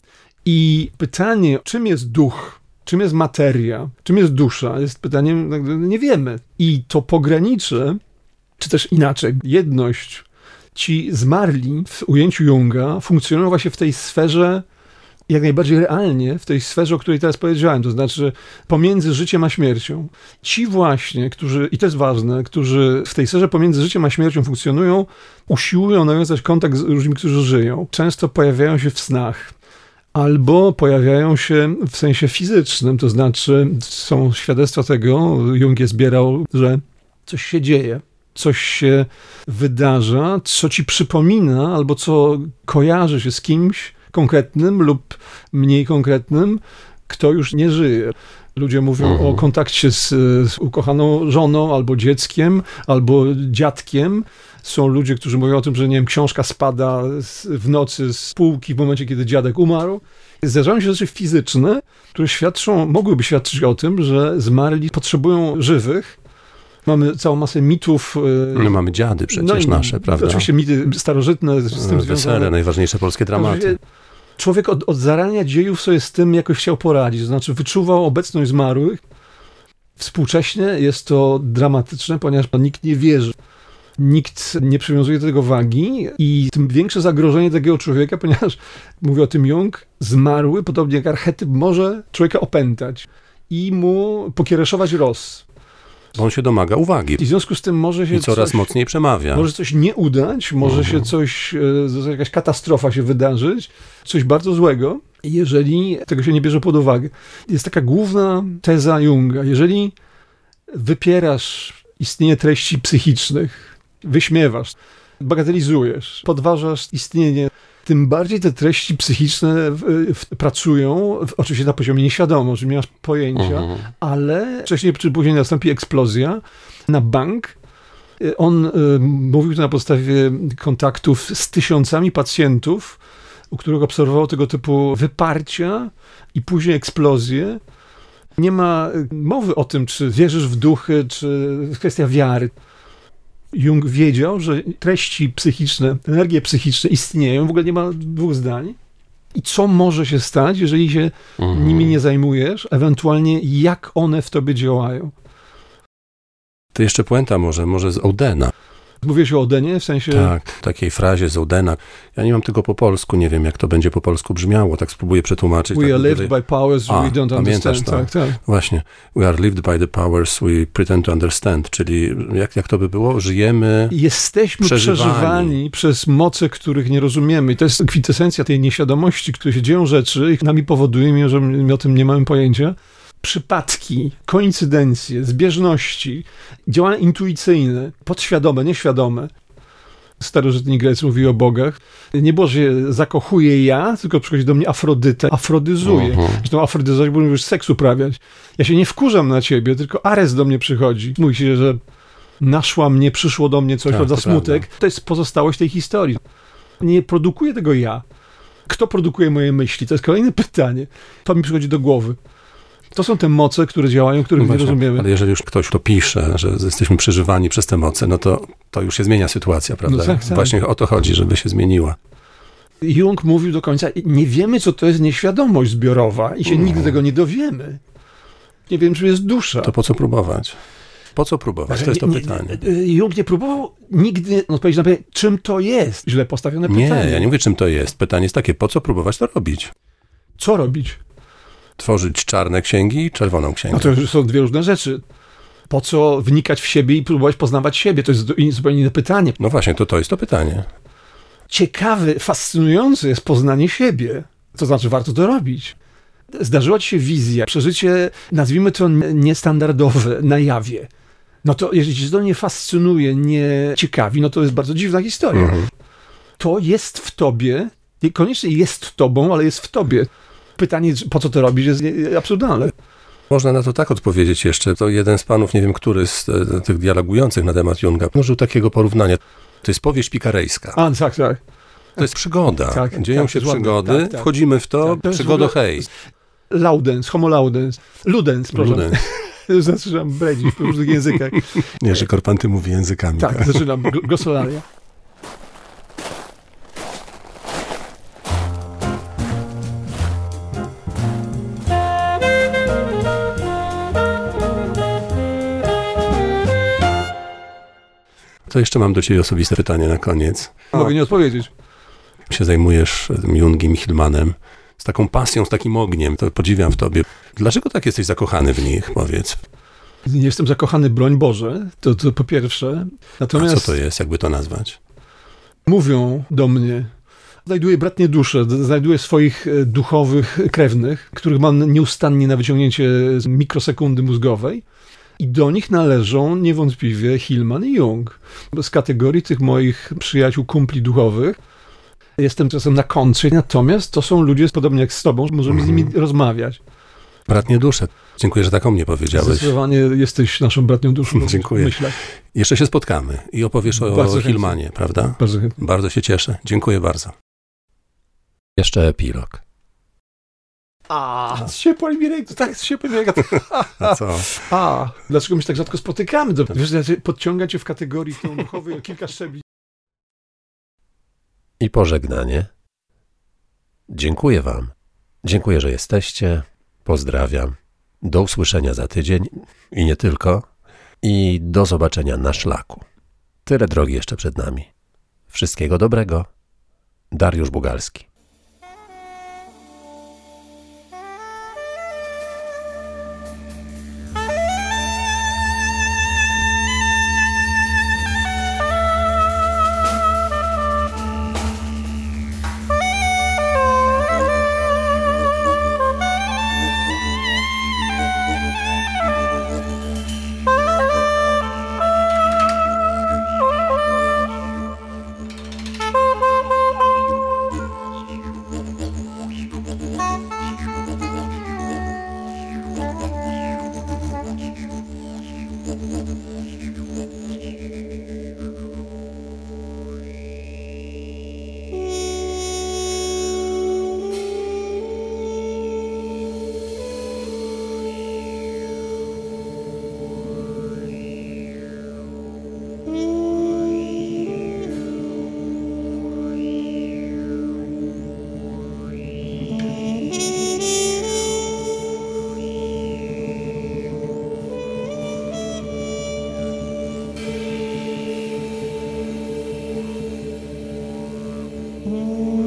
I pytanie, czym jest duch, czym jest materia, czym jest dusza, jest pytaniem, nie wiemy. I to pogranicze, czy też inaczej, jedność, ci zmarli w ujęciu Junga funkcjonują właśnie w tej sferze jak najbardziej realnie, w tej sferze, o której teraz powiedziałem, to znaczy pomiędzy życiem a śmiercią. Ci właśnie, którzy, i to jest ważne, którzy w tej sferze pomiędzy życiem a śmiercią funkcjonują, usiłują nawiązać kontakt z ludźmi, którzy żyją. Często pojawiają się w snach. Albo pojawiają się w sensie fizycznym, to znaczy są świadectwa tego, Jung je zbierał, że coś się dzieje, coś się wydarza, co ci przypomina, albo co kojarzy się z kimś konkretnym lub mniej konkretnym, kto już nie żyje. Ludzie mówią mhm. o kontakcie z, z ukochaną żoną, albo dzieckiem, albo dziadkiem. Są ludzie, którzy mówią o tym, że nie wiem, książka spada w nocy z półki w momencie, kiedy dziadek umarł. Zdarzają się rzeczy fizyczne, które świadczą, mogłyby świadczyć o tym, że zmarli potrzebują żywych. Mamy całą masę mitów. No, mamy dziady przecież no, nasze, prawda? Oczywiście mity starożytne z tym Wesele, związane. najważniejsze polskie dramaty. Człowiek od, od zarania dziejów sobie z tym jakoś chciał poradzić, to znaczy wyczuwał obecność zmarłych. Współcześnie jest to dramatyczne, ponieważ nikt nie wierzy. Nikt nie przywiązuje do tego wagi i tym większe zagrożenie takiego człowieka, ponieważ, mówi o tym Jung, zmarły, podobnie jak archetyp, może człowieka opętać i mu pokiereszować los. Bo on się domaga uwagi I w związku z tym może się i coraz coś, mocniej przemawia. może coś nie udać, może Mhm. się coś, e, jakaś katastrofa się wydarzyć, coś bardzo złego, jeżeli tego się nie bierze pod uwagę. Jest taka główna teza Junga. Jeżeli wypierasz istnienie treści psychicznych, wyśmiewasz, bagatelizujesz, podważasz istnienie, tym bardziej te treści psychiczne w, w, pracują, w, oczywiście na poziomie nieświadomym, o czym nie masz pojęcia, Mhm. ale wcześniej czy później nastąpi eksplozja na bank. On y, mówił to na podstawie kontaktów z tysiącami pacjentów, u których obserwował tego typu wyparcia i później eksplozje. Nie ma mowy o tym, czy wierzysz w duchy, czy kwestia wiary. Jung wiedział, że treści psychiczne, energie psychiczne istnieją, w ogóle nie ma dwóch zdań. I co może się stać, jeżeli się Mhm. nimi nie zajmujesz, ewentualnie jak one w tobie działają. To jeszcze puenta może, może z Odena. Mówiłeś o Odenie, w sensie... Tak, takiej frazie z Odena. Ja nie mam tego po polsku, nie wiem jak to będzie po polsku brzmiało, tak spróbuję przetłumaczyć. We tak are lived tutaj- by powers A, we don't pamiętasz understand. to? Tak, tak. Właśnie. We are lived by the powers we pretend to understand, czyli jak, jak to by było? Żyjemy... Jesteśmy Przeżywani. przeżywani przez moce, których nie rozumiemy. I to jest kwintesencja tej nieświadomości, które się dzieją rzeczy i nami powoduje, mimo że my o tym nie mamy pojęcia. Przypadki, koincydencje, zbieżności, działania intuicyjne, podświadome, nieświadome. Starożytni Grecy mówili o bogach. Nie było, że się zakochuje ja, tylko przychodzi do mnie Afrodyta, afrodyzuje. Mhm. Zresztą afrodyzować, bo mówisz seks uprawiać. Ja się nie wkurzam na ciebie, tylko Ares do mnie przychodzi. Mówi się, że naszła mnie, przyszło do mnie coś, Tak, prawda, to smutek. prawda. To jest pozostałość tej historii. Nie produkuje tego ja. Kto produkuje moje myśli? To jest kolejne pytanie. To mi przychodzi do głowy. To są te moce, które działają, których No nie właśnie, rozumiemy. ale jeżeli już ktoś to pisze, że jesteśmy przeżywani przez te moce, no to, to już się zmienia sytuacja, prawda? No tak, tak. Właśnie o to chodzi, żeby się zmieniła. Jung mówił do końca, nie wiemy, co to jest nieświadomość zbiorowa i się Mm. nigdy tego nie dowiemy. Nie wiem, czy jest dusza. To po co próbować? Po co próbować? To jest to Nie- nie- pytanie. Jung nie próbował nigdy odpowiedzieć na pytanie, czym to jest. Źle postawione Nie, pytanie. ja nie mówię, czym to jest. Pytanie jest takie, po co próbować to robić? Co robić? Tworzyć czarne księgi i czerwoną księgę. No to już są dwie różne rzeczy. Po co wnikać w siebie i próbować poznawać siebie? To jest zupełnie inne pytanie. No właśnie, to to jest to pytanie. Ciekawe, fascynujące jest poznanie siebie. To znaczy, warto to robić. Zdarzyła ci się wizja, przeżycie, nazwijmy to niestandardowe, na jawie. No to jeżeli cię to nie fascynuje, nie ciekawi, no to jest bardzo dziwna historia. Mhm. To jest w tobie, niekoniecznie jest tobą, ale jest w tobie. Pytanie, po co to robisz, jest absurdalne. Można na to tak odpowiedzieć jeszcze. To jeden z panów, nie wiem który z e, tych dialogujących na temat Junga, użył takiego porównania. To jest powieść pikarejska. A, tak, tak. To jest przygoda. Tak, Dzieją tak, się jest ładne. przygody, Tak, tak. wchodzimy w to, Tak, to jest przygodo w ogóle- hej. Laudens, homo laudens. Ludens, proszę. Ludens. Zaczynam bredzić w różnych językach. Jerzy Korpanty mówi językami. Tak, zaczynam. Gl- Glosolaria. To jeszcze mam do ciebie osobiste pytanie na koniec. Mogę nie odpowiedzieć. Się zajmujesz tym Jungiem i Hillmanem z taką pasją, z takim ogniem. To podziwiam w tobie. Dlaczego tak jesteś zakochany w nich, powiedz? Nie jestem zakochany, broń Boże, to, to po pierwsze. A Natomiast co to jest, jakby to nazwać? mówią do mnie, znajduję bratnie dusze, d- znajduję swoich e, duchowych krewnych, których mam nieustannie na wyciągnięcie z mikrosekundy mózgowej i do nich należą niewątpliwie Hillman i Jung. Z kategorii tych moich przyjaciół, kumpli duchowych jestem czasem na kontrze, natomiast to są ludzie podobnie jak z tobą, możemy z nimi rozmawiać. Bratnie dusze. Dziękuję, że tak o mnie powiedziałeś. Zdecydowanie jesteś naszą bratnią duszą. Dziękuję. Myślę. Jeszcze się spotkamy i opowiesz o Bardzo chętnie. Hillmanie, prawda? Bardzo chętnie. Bardzo się cieszę. Dziękuję bardzo. Jeszcze epilog. A, ciepła mi ręka, tak, ciepła mi ręka. A co? A, dlaczego my się tak rzadko spotykamy? Do, wiesz, ja cię- podciąga cię w kategorii tą duchowej o kilka szczebli. I pożegnanie. Dziękuję wam. Dziękuję, że jesteście. Pozdrawiam. Do usłyszenia za tydzień i nie tylko. I do zobaczenia na szlaku. Tyle drogi jeszcze przed nami. Wszystkiego dobrego. Dariusz Bugalski. Jung.